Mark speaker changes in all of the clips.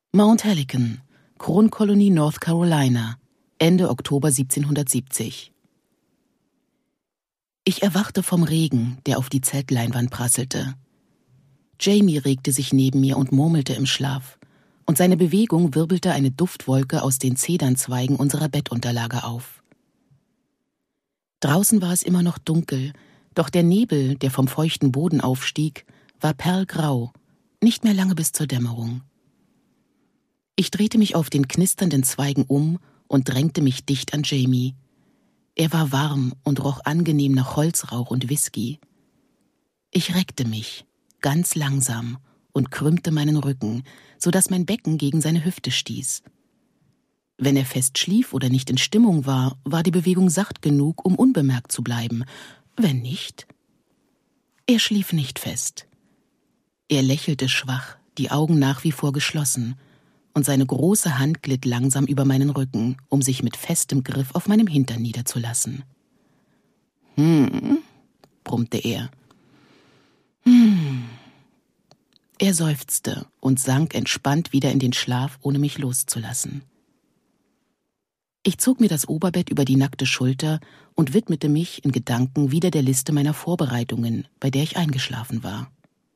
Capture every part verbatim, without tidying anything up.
Speaker 1: Mount Helicon, Kronkolonie North Carolina, Ende Oktober siebzehnhundertsiebzig. Ich erwachte vom Regen, der auf die Zeltleinwand prasselte. Jamie regte sich neben mir und murmelte im Schlaf, und seine Bewegung wirbelte eine Duftwolke aus den Zedernzweigen unserer Bettunterlage auf. Draußen war es immer noch dunkel, doch der Nebel, der vom feuchten Boden aufstieg, war perlgrau, nicht mehr lange bis zur Dämmerung. Ich drehte mich auf den knisternden Zweigen um und drängte mich dicht an Jamie. Er war warm und roch angenehm nach Holzrauch und Whisky. Ich reckte mich, ganz langsam, und krümmte meinen Rücken, so dass mein Becken gegen seine Hüfte stieß. Wenn er fest schlief oder nicht in Stimmung war, war die Bewegung sacht genug, um unbemerkt zu bleiben. Wenn nicht? Er schlief nicht fest. Er lächelte schwach, die Augen nach wie vor geschlossen, und seine große Hand glitt langsam über meinen Rücken, um sich mit festem Griff auf meinem Hintern niederzulassen. »Hm«, brummte er. »Hm.« Er seufzte und sank entspannt wieder in den Schlaf, ohne mich loszulassen. Ich zog mir das Oberbett über die nackte Schulter und widmete mich in Gedanken wieder der Liste meiner Vorbereitungen, bei der ich eingeschlafen war.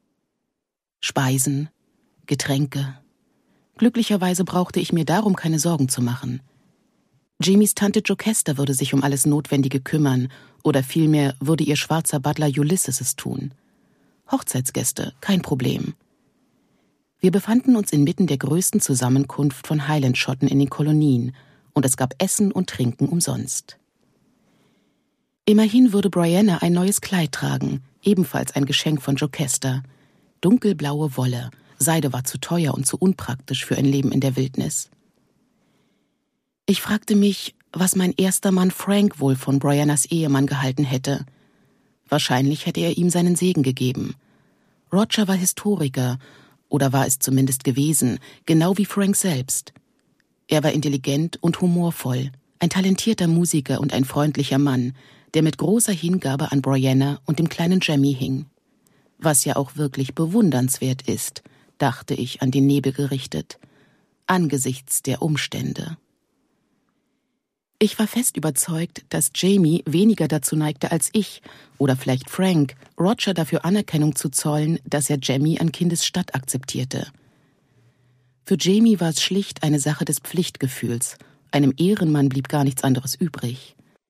Speaker 1: Speisen, Getränke. Glücklicherweise brauchte ich mir darum keine Sorgen zu machen. Jamies Tante Jocasta würde sich um alles Notwendige kümmern, oder vielmehr würde ihr schwarzer Butler Ulysses es tun. Hochzeitsgäste, kein Problem. Wir befanden uns inmitten der größten Zusammenkunft von Highland-Schotten in den Kolonien, und es gab Essen und Trinken umsonst. Immerhin würde Brianna ein neues Kleid tragen, ebenfalls ein Geschenk von Jocasta. Dunkelblaue Wolle, Seide war zu teuer und zu unpraktisch für ein Leben in der Wildnis. Ich fragte mich, was mein erster Mann Frank wohl von Briannas Ehemann gehalten hätte. Wahrscheinlich hätte er ihm seinen Segen gegeben. Roger war Historiker, oder war es zumindest gewesen, genau wie Frank selbst. Er war intelligent und humorvoll, ein talentierter Musiker und ein freundlicher Mann, der mit großer Hingabe an Brianna und dem kleinen Jamie hing. Was ja auch wirklich bewundernswert ist, dachte ich an den Nebel gerichtet, angesichts der Umstände. Ich war fest überzeugt, dass Jamie weniger dazu neigte als ich, oder vielleicht Frank, Roger dafür Anerkennung zu zollen, dass er Jamie an Kindesstatt akzeptierte. Für Jamie war es schlicht eine Sache des Pflichtgefühls, einem Ehrenmann blieb gar nichts anderes übrig.